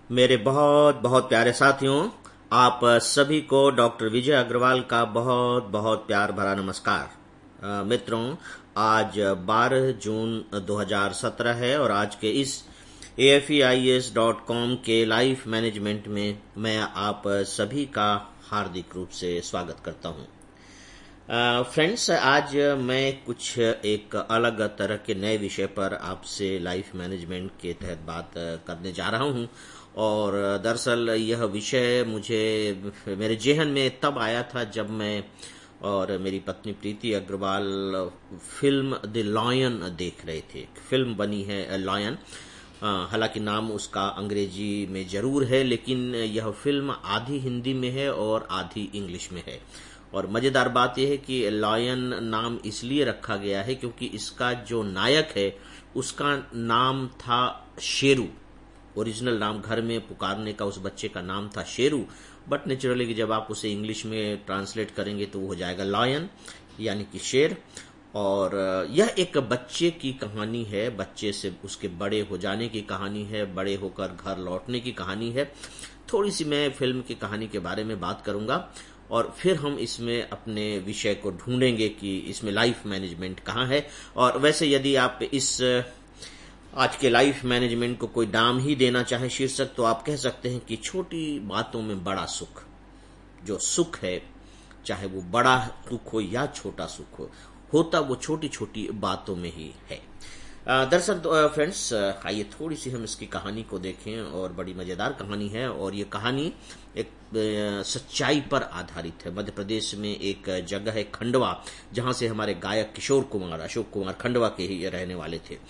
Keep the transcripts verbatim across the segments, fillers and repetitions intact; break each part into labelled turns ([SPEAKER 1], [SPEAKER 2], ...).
[SPEAKER 1] मेरे बहुत बहुत प्यारे साथियों, आप सभी को डॉक्टर विजय अग्रवाल का बहुत बहुत प्यार भरा नमस्कार। अ, मित्रों, आज बारह जून दो हज़ार सत्रह है और आज के इस A F E I S dot com के लाइफ मैनेजमेंट में मैं आप सभी का हार्दिक रूप से स्वागत करता हूं। फ्रेंड्स, आज मैं कुछ एक अलग तरह के नए विषय पर आपसे लाइफ मैनेजमेंट के तहत बात करने जा रहा हूं और दरअसल यह विषय मुझे मेरे जेहन में तब आया था जब मैं और मेरी पत्नी Preeti Agarwal film The Lion देख रहे थे। फिल्म बनी है लॉयन, हालांकि नाम उसका अंग्रेजी में जरूर है, लेकिन यह फिल्म आधी हिंदी में है और आधी इंग्लिश में है। और मजेदार बात यह है कि लॉयन नाम इसलिए रखा गया है क्योंकि इसका जो नायक है उसका नाम था शेरू। ओरिजिनल नाम घर में पुकारने का उस बच्चे का नाम था शेरू, बट नेचुरली कि जब आप उसे इंग्लिश में ट्रांसलेट करेंगे तो वो हो जाएगा लॉयन, यानी कि शेर। और यह एक बच्चे की कहानी है, बच्चे से उसके बड़े हो जाने की कहानी है, बड़े होकर घर लौटने की कहानी है। थोड़ी सी मैं फिल्म की कहानी के बारे में बात करूंगा और फिर हम इसमें अपने विषय को ढूंढेंगे कि इसमें लाइफ मैनेजमेंट कहाँ है। और वैसे यदि आप इस आज के लाइफ मैनेजमेंट को कोई नाम ही देना चाहे, शीर्षक, तो आप कह सकते हैं कि छोटी बातों में बड़ा सुख। जो सुख है, चाहे वो बड़ा सुख हो या छोटा सुख हो, होता वो छोटी छोटी बातों में ही है। दरअसल फ्रेंड्स, आइए थोड़ी सी हम इसकी कहानी को देखें और बड़ी मजेदार कहानी है और ये कहानी एक सच्चाई पर आधारित है। मध्य प्रदेश में एक जगह है खंडवा, जहां से हमारे गायक किशोर कुमार, अशोक कुमार खंडवा के ही रहने वाले थे।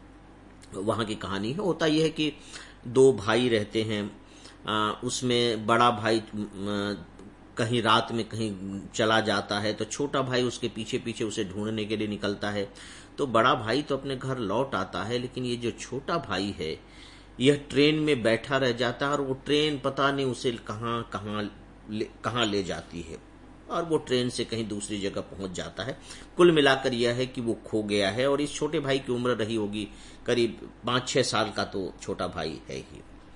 [SPEAKER 1] वहां की कहानी है। होता यह है कि दो भाई रहते हैं, आ, उसमें बड़ा भाई आ, कहीं रात में कहीं चला जाता है तो छोटा भाई उसके पीछे पीछे उसे ढूंढने के लिए निकलता है। तो बड़ा भाई तो अपने घर लौट आता है, लेकिन ये जो छोटा भाई है यह ट्रेन में बैठा रह जाता है और वो ट्रेन पता नहीं उसे कहाँ कहाँ ले, कहाँ ले जाती है और वो ट्रेन से कहीं दूसरी जगह पहुंच जाता है। कुल मिलाकर यह है कि वो खो गया है और इस छोटे भाई की उम्र रही होगी करीब पांच छह साल का, तो छोटा भाई है ही।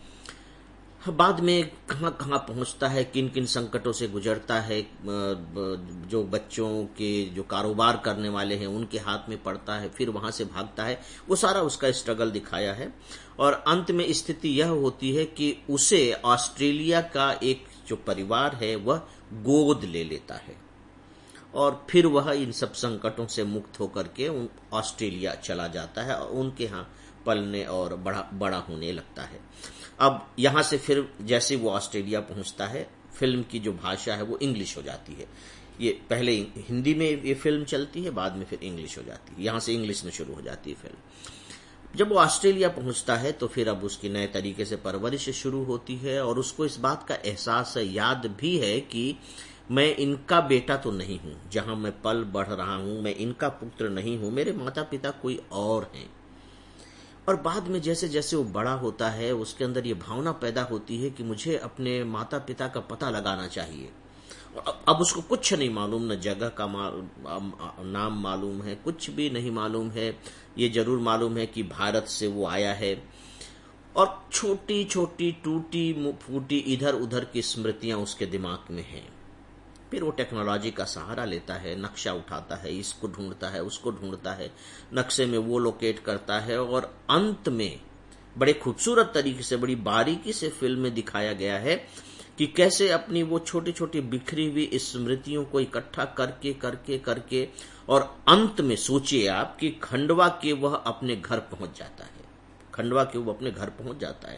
[SPEAKER 1] बाद में कहां कहां पहुंचता है, किन किन संकटों से गुजरता है, जो बच्चों के जो कारोबार करने वाले हैं उनके हाथ में पड़ता है, फिर वहां से भागता है, वो सारा उसका स्ट्रगल दिखाया है। और अंत में स्थिति यह होती है कि उसे ऑस्ट्रेलिया का एक जो परिवार है वह गोद ले लेता है और फिर वह इन सब संकटों से मुक्त होकर के ऑस्ट्रेलिया चला जाता है और उनके यहाँ पलने और बड़ा बड़ा होने लगता है। अब यहां से फिर जैसे वो ऑस्ट्रेलिया पहुंचता है, फिल्म की जो भाषा है वो इंग्लिश हो जाती है। ये पहले हिंदी में ये फिल्म चलती है, बाद में फिर इंग्लिश हो जाती है, यहां से इंग्लिश में शुरू हो जाती है फिल्म। जब वो ऑस्ट्रेलिया पहुंचता है तो फिर अब उसकी नए तरीके से परवरिश शुरू होती है और उसको इस बात का एहसास है, याद भी है कि मैं इनका बेटा तो नहीं हूं, जहां मैं पल बढ़ रहा हूं मैं इनका पुत्र नहीं हूं, मेरे माता पिता कोई और हैं। और बाद में जैसे जैसे वो बड़ा होता है उसके अंदर ये भावना पैदा होती है कि मुझे अपने माता पिता का पता लगाना चाहिए। और अब उसको कुछ नहीं मालूम, न जगह का नाम मालूम है, कुछ भी नहीं मालूम है। ये जरूर मालूम है कि भारत से वो आया है और छोटी छोटी टूटी फूटी इधर उधर की स्मृतियां उसके दिमाग में हैं। फिर वो टेक्नोलॉजी का सहारा लेता है, नक्शा उठाता है, इसको ढूंढता है, उसको ढूंढता है, नक्शे में वो लोकेट करता है और अंत में बड़े खूबसूरत तरीके से, बड़ी बारीकी से फिल्म में दिखाया गया है कि कैसे अपनी वो छोटी छोटी बिखरी हुई स्मृतियों को इकट्ठा करके करके करके और अंत में सोचिए आप कि खंडवा के वह अपने घर पहुंच जाता है। खंडवा के वो अपने घर पहुंच जाता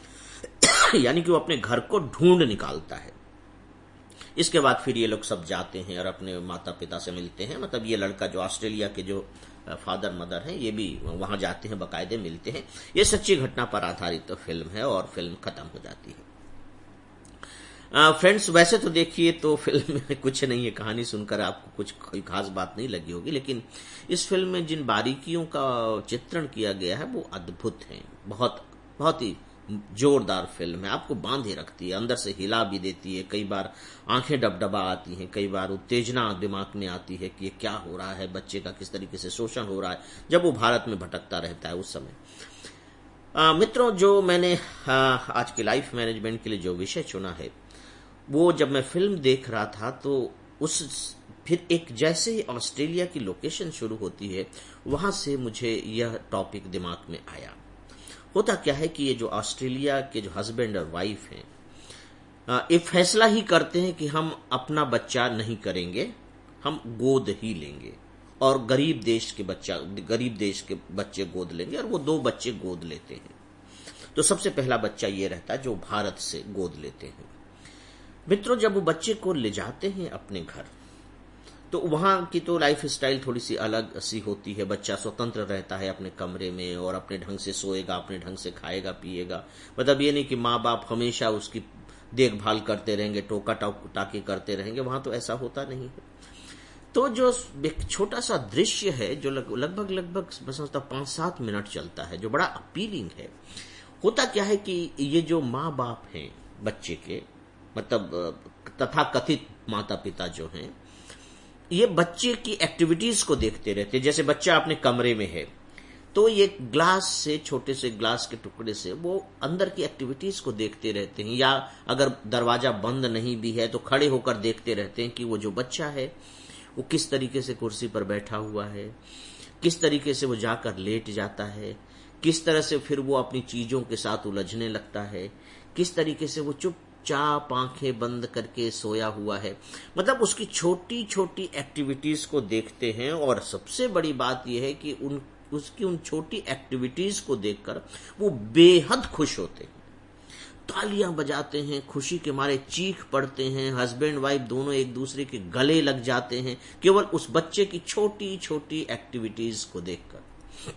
[SPEAKER 1] है यानी कि वो अपने घर को ढूंढ निकालता है। इसके बाद फिर ये लोग सब जाते हैं और अपने माता पिता से मिलते हैं। मतलब ये लड़का जो ऑस्ट्रेलिया के जो फादर मदर हैं ये भी वहां जाते हैं, बकायदे मिलते हैं। ये सच्ची घटना पर आधारित तो फिल्म है और फिल्म खत्म हो जाती है। फ्रेंड्स, वैसे तो देखिए तो फिल्म में कुछ नहीं है, कहानी सुनकर आपको कुछ कोई खास बात नहीं लगी होगी, लेकिन इस फिल्म में जिन बारीकियों का चित्रण किया गया है वो अद्भुत है। बहुत बहुत ही जोरदार फिल्म है, आपको बांधे रखती है, अंदर से हिला भी देती है। कई बार आंखें डबडबा आती हैं, कई बार उत्तेजना दिमाग में आती है कि ये क्या हो रहा है, बच्चे का किस तरीके से शोषण हो रहा है जब वो भारत में भटकता रहता है उस समय। आ, मित्रों, जो मैंने आ, आज की लाइफ मैनेजमेंट के लिए जो विषय चुना है, वो जब मैं फिल्म देख रहा था तो उस फिर एक जैसे ही ऑस्ट्रेलिया की लोकेशन शुरू होती है, वहां से मुझे यह टॉपिक दिमाग में आया। होता क्या है कि ये जो ऑस्ट्रेलिया के जो हस्बैंड और वाइफ हैं, ये फैसला ही करते हैं कि हम अपना बच्चा नहीं करेंगे, हम गोद ही लेंगे और गरीब देश के बच्चा गरीब देश के बच्चे गोद लेंगे, और वो दो बच्चे गोद लेते हैं। तो सबसे पहला बच्चा ये रहता है जो भारत से गोद लेते हैं। मित्रों, जब वो बच्चे को ले जाते हैं अपने घर, तो वहां की तो लाइफ स्टाइल थोड़ी सी अलग सी होती है। बच्चा स्वतंत्र रहता है अपने कमरे में और अपने ढंग से सोएगा, अपने ढंग से खाएगा पिएगा। मतलब ये नहीं कि माँ बाप हमेशा उसकी देखभाल करते रहेंगे, टोका टाकी करते रहेंगे, वहां तो ऐसा होता नहीं है। तो जो एक छोटा सा दृश्य है जो लगभग लगभग मैं समझता हूं पांच सात मिनट चलता है, जो बड़ा अपीलिंग है। होता क्या है कि ये जो माँ बाप हैं बच्चे के, मतलब तथा कथित माता पिता जो हैं, ये बच्चे की एक्टिविटीज को देखते रहते हैं। जैसे बच्चा अपने कमरे में है तो ये ग्लास से, छोटे से ग्लास के टुकड़े से वो अंदर की एक्टिविटीज को देखते रहते हैं, या अगर दरवाजा बंद नहीं भी है तो खड़े होकर देखते रहते हैं कि वो जो बच्चा है वो किस तरीके से कुर्सी पर बैठा हुआ है, किस तरीके से वो जाकर लेट जाता है, किस तरह से फिर वो अपनी चीजों के साथ उलझने लगता है, किस तरीके से वो चुपचाप आंखें बंद करके सोया हुआ है। मतलब उसकी छोटी छोटी एक्टिविटीज को देखते हैं, और सबसे बड़ी बात यह है कि उन उसकी उन छोटी एक्टिविटीज को देखकर वो बेहद खुश होते हैं, तालियां बजाते हैं, खुशी के मारे चीख पड़ते हैं, हस्बैंड वाइफ दोनों एक दूसरे के गले लग जाते हैं केवल उस बच्चे की छोटी छोटी एक्टिविटीज को देखकर।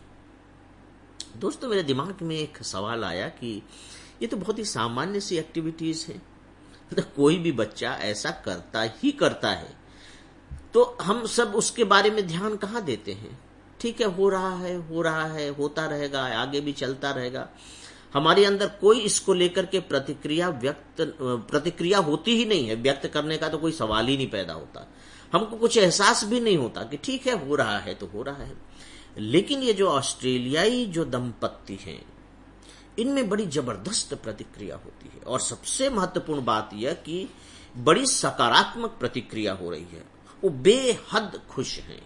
[SPEAKER 1] दोस्तों, मेरे दिमाग में एक सवाल आया कि ये तो बहुत ही सामान्य सी एक्टिविटीज है, तो कोई भी बच्चा ऐसा करता ही करता है, तो हम सब उसके बारे में ध्यान कहाँ देते हैं। ठीक है, हो रहा है हो रहा है होता रहेगा, आगे भी चलता रहेगा। हमारे अंदर कोई इसको लेकर के प्रतिक्रिया व्यक्त प्रतिक्रिया होती ही नहीं है, व्यक्त करने का तो कोई सवाल ही नहीं पैदा होता। हमको कुछ एहसास भी नहीं होता कि ठीक है, हो रहा है तो हो रहा है। लेकिन ये जो ऑस्ट्रेलियाई जो दंपत्ति हैं, इनमें बड़ी जबरदस्त प्रतिक्रिया होती है, और सबसे महत्वपूर्ण बात यह कि बड़ी सकारात्मक प्रतिक्रिया हो रही है। वो बेहद खुश हैं,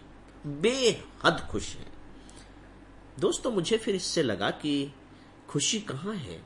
[SPEAKER 1] बेहद खुश हैं। दोस्तों, मुझे फिर इससे लगा कि खुशी कहां है।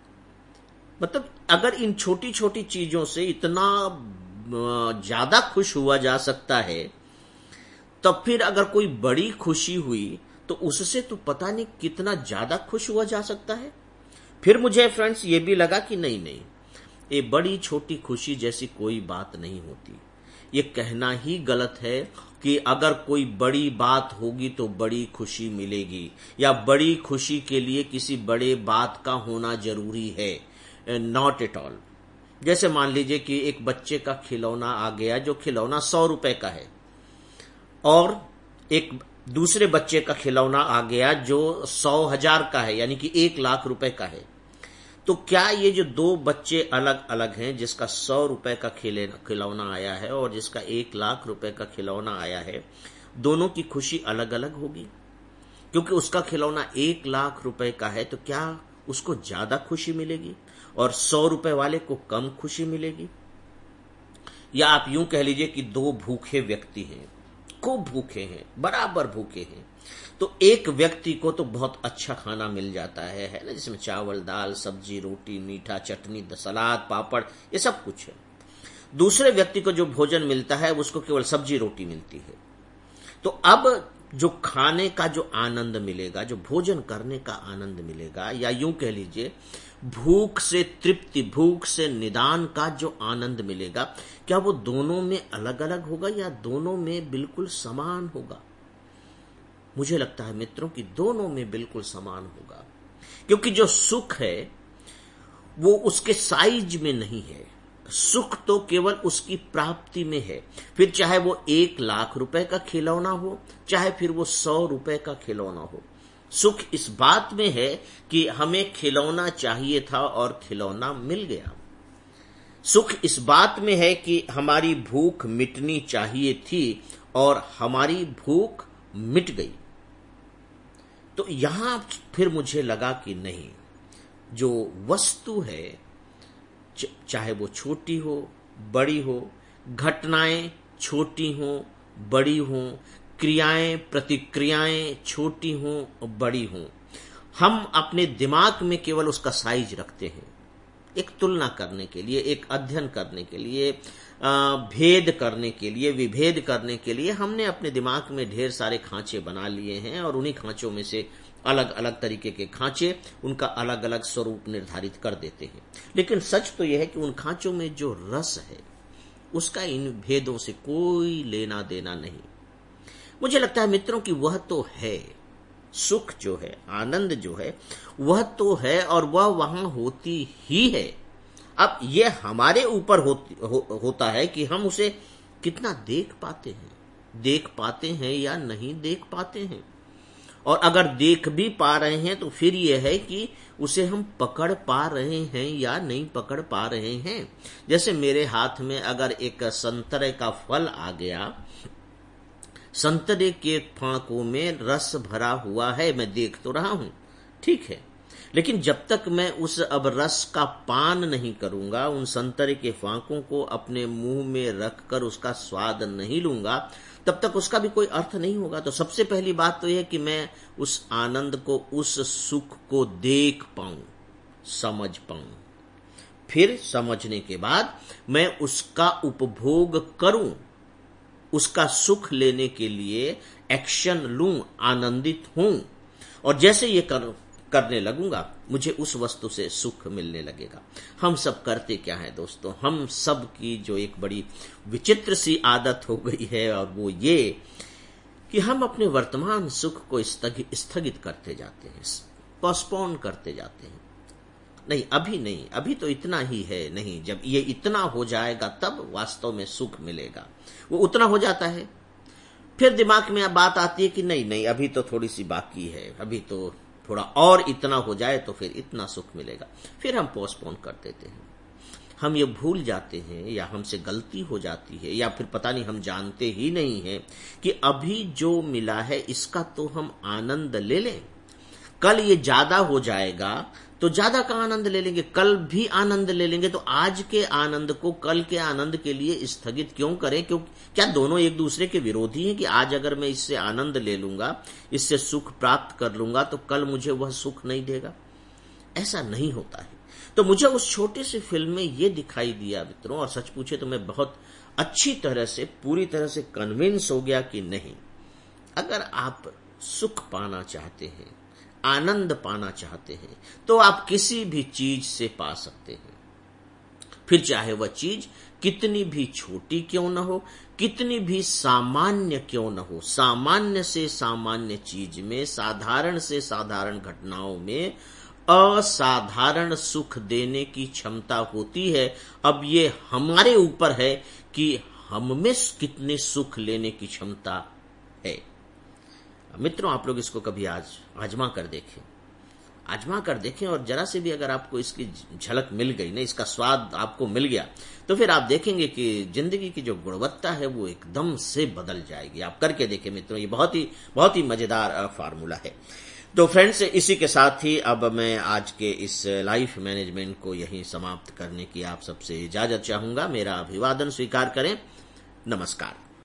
[SPEAKER 1] मतलब अगर इन छोटी छोटी चीजों से इतना ज्यादा खुश हुआ जा सकता है, तब फिर अगर कोई बड़ी खुशी हुई तो उससे तो पता नहीं कितना ज्यादा खुश हुआ जा सकता है। फिर मुझे फ्रेंड्स ये भी लगा कि नहीं नहीं, ये बड़ी छोटी खुशी जैसी कोई बात नहीं होती। ये कहना ही गलत है कि अगर कोई बड़ी बात होगी तो बड़ी खुशी मिलेगी, या बड़ी खुशी के लिए किसी बड़े बात का होना जरूरी है। Not at all. जैसे मान लीजिए कि एक बच्चे का खिलौना आ गया, जो खिलौना सौ रुपए का है, और एक दूसरे बच्चे का खिलौना आ गया जो सौ हजार का है, यानी कि एक लाख रुपए का है। तो क्या ये जो दो बच्चे अलग अलग हैं, जिसका सौ रुपए का खिलौना आया है और जिसका एक लाख रुपए का खिलौना आया है, दोनों की खुशी अलग अलग होगी? क्योंकि उसका खिलौना एक लाख रुपए का है तो क्या उसको ज्यादा खुशी मिलेगी और सौ रुपए वाले को कम खुशी मिलेगी? या आप यूं कह लीजिए कि दो भूखे व्यक्ति हैं, खूब भूखे हैं, बराबर भूखे हैं, तो एक व्यक्ति को तो बहुत अच्छा खाना मिल जाता है है ना, जिसमें चावल दाल सब्जी रोटी मीठा चटनी सलाद पापड़ ये सब कुछ है। दूसरे व्यक्ति को जो भोजन मिलता है उसको केवल सब्जी रोटी मिलती है। तो अब जो खाने का जो आनंद मिलेगा, जो भोजन करने का आनंद मिलेगा, या यूं कह लीजिए भूख से तृप्ति, भूख से निदान का जो आनंद मिलेगा, क्या वो दोनों में अलग अलग होगा या दोनों में बिल्कुल समान होगा? मुझे लगता है मित्रों कि दोनों में बिल्कुल समान होगा, क्योंकि जो सुख है वो उसके साइज में नहीं है, सुख तो केवल उसकी प्राप्ति में है। फिर चाहे वो एक लाख रुपए का खिलौना हो, चाहे फिर वो सौ रुपए का खिलौना हो, सुख इस बात में है कि हमें खिलौना चाहिए था और खिलौना मिल गया। सुख इस बात में है कि हमारी भूख मिटनी चाहिए थी और हमारी भूख मिट गई। तो यहां फिर मुझे लगा कि नहीं, जो वस्तु है, चाहे वो छोटी हो बड़ी हो, घटनाएं छोटी हो बड़ी हो, क्रियाएं प्रतिक्रियाएं छोटी हो बड़ी हो, हम अपने दिमाग में केवल उसका साइज रखते हैं। एक तुलना करने के लिए, एक अध्ययन करने के लिए, भेद करने के लिए, विभेद करने के लिए हमने अपने दिमाग में ढेर सारे खांचे बना लिए हैं और उन्हीं खांचों में से अलग अलग तरीके के खांचे उनका अलग अलग स्वरूप निर्धारित कर देते हैं। लेकिन सच तो यह है कि उन खांचों में जो रस है उसका इन भेदों से कोई लेना देना नहीं। मुझे लगता है मित्रों कि वह तो है, सुख जो है, आनंद जो है, वह तो है और वह वहां होती ही है। अब यह हमारे ऊपर हो, हो, होता है कि हम उसे कितना देख पाते हैं, देख पाते हैं या नहीं देख पाते हैं। और अगर देख भी पा रहे हैं तो फिर यह है कि उसे हम पकड़ पा रहे हैं या नहीं पकड़ पा रहे हैं। जैसे मेरे हाथ में अगर एक संतरे का फल आ गया, संतरे के फांकों में रस भरा हुआ है, मैं देख तो रहा हूं, ठीक है, लेकिन जब तक मैं उस अब रस का पान नहीं करूंगा, उन संतरे के फांकों को अपने मुंह में रखकर उसका स्वाद नहीं लूंगा, तब तक उसका भी कोई अर्थ नहीं होगा। तो सबसे पहली बात तो यह कि मैं उस आनंद को, उस सुख को देख पाऊं, समझ पाऊं। फिर समझने के बाद मैं उसका उपभोग करूं, उसका सुख लेने के लिए एक्शन लूं, आनंदित हूं। और जैसे ये कर, करने लगूंगा, मुझे उस वस्तु से सुख मिलने लगेगा। हम सब करते क्या है दोस्तों, हम सब की जो एक बड़ी विचित्र सी आदत हो गई है, और वो ये कि हम अपने वर्तमान सुख को स्थगित करते जाते हैं, पोस्टपोन करते जाते हैं। नहीं, अभी नहीं, अभी तो इतना ही है, नहीं, जब ये इतना हो जाएगा तब वास्तव में सुख मिलेगा। वो उतना हो जाता है, फिर दिमाग में बात आती है कि नहीं नहीं अभी तो थोड़ी सी बाकी है, अभी तो थोड़ा और इतना हो जाए तो फिर इतना सुख मिलेगा। फिर हम पोस्टपोन कर देते हैं। हम ये भूल जाते हैं या हमसे गलती हो जाती है या फिर पता नहीं, हम जानते ही नहीं है कि अभी जो मिला है इसका तो हम आनंद ले लें। कल ये ज्यादा हो जाएगा तो ज्यादा का आनंद ले लेंगे, कल भी आनंद ले लेंगे। तो आज के आनंद को कल के आनंद के लिए स्थगित क्यों करें? क्यों, क्या दोनों एक दूसरे के विरोधी हैं कि आज अगर मैं इससे आनंद ले लूंगा, इससे सुख प्राप्त कर लूंगा, तो कल मुझे वह सुख नहीं देगा? ऐसा नहीं होता है। तो मुझे उस छोटे से फिल्म में यह दिखाई दिया मित्रों, और सच पूछे तो मैं बहुत अच्छी तरह से, पूरी तरह से कन्विंस हो गया कि नहीं, अगर आप सुख पाना चाहते हैं, आनंद पाना चाहते हैं, तो आप किसी भी चीज से पा सकते हैं। फिर चाहे वह चीज कितनी भी छोटी क्यों न हो, कितनी भी सामान्य क्यों न हो, सामान्य से सामान्य चीज में, साधारण से साधारण घटनाओं में असाधारण सुख देने की क्षमता होती है। अब ये हमारे ऊपर है कि हम में कितने सुख लेने की क्षमता है। मित्रों, आप लोग इसको कभी आज आजमा कर देखें, आजमा कर देखें, और जरा से भी अगर आपको इसकी झलक मिल गई ना, इसका स्वाद आपको मिल गया, तो फिर आप देखेंगे कि जिंदगी की जो गुणवत्ता है वो एकदम से बदल जाएगी। आप करके देखें मित्रों, ये बहुत ही बहुत ही मजेदार फार्मूला है। तो फ्रेंड्स, इसी के साथ ही अब मैं आज के इस लाइफ मैनेजमेंट को यहीं समाप्त करने की आप सबसे इजाजत चाहूंगा। मेरा अभिवादन स्वीकार करें। नमस्कार।